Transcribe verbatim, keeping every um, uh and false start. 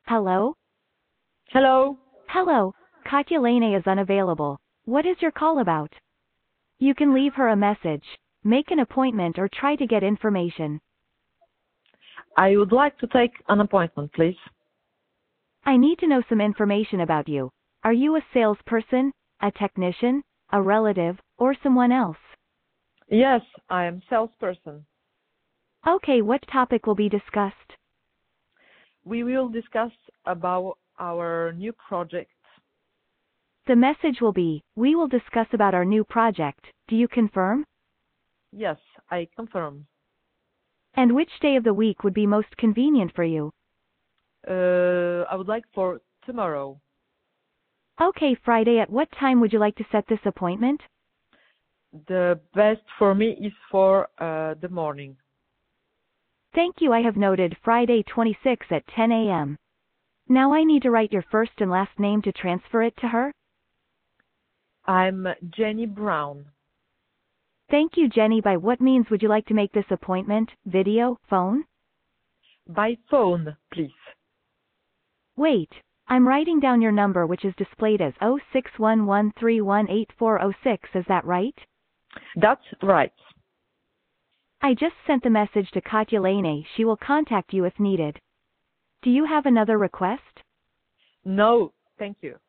Hello? Hello. Hello, Katya Lene is unavailable. What is your call about? You can leave her a message, make an appointment or try to get information. I would like to take an appointment, please. I need to know some information about you. Are you a salesperson, a technician, a relative, or someone else? Yes, I am salesperson. Okay, what topic will be discussed? We will discuss about our new project. The message will be, we will discuss about our new project. Do you confirm? Yes, I confirm. And which day of the week would be most convenient for you? Uh, I would like for tomorrow. Okay, Friday, at what time would you like to set this appointment? The best for me is for uh, the morning. Thank you. I have noted Friday twenty-sixth at ten a m Now I need to write your first and last name to transfer it to her. I'm Jenny Brown. Thank you, Jenny. By what means would you like to make this appointment? Video, phone? By phone, please. Wait. I'm writing down your number, which is displayed as zero six one one three one eight four zero six. Is that right? That's right. I just sent the message to Katya Lene. She will contact you if needed. Do you have another request? No, thank you.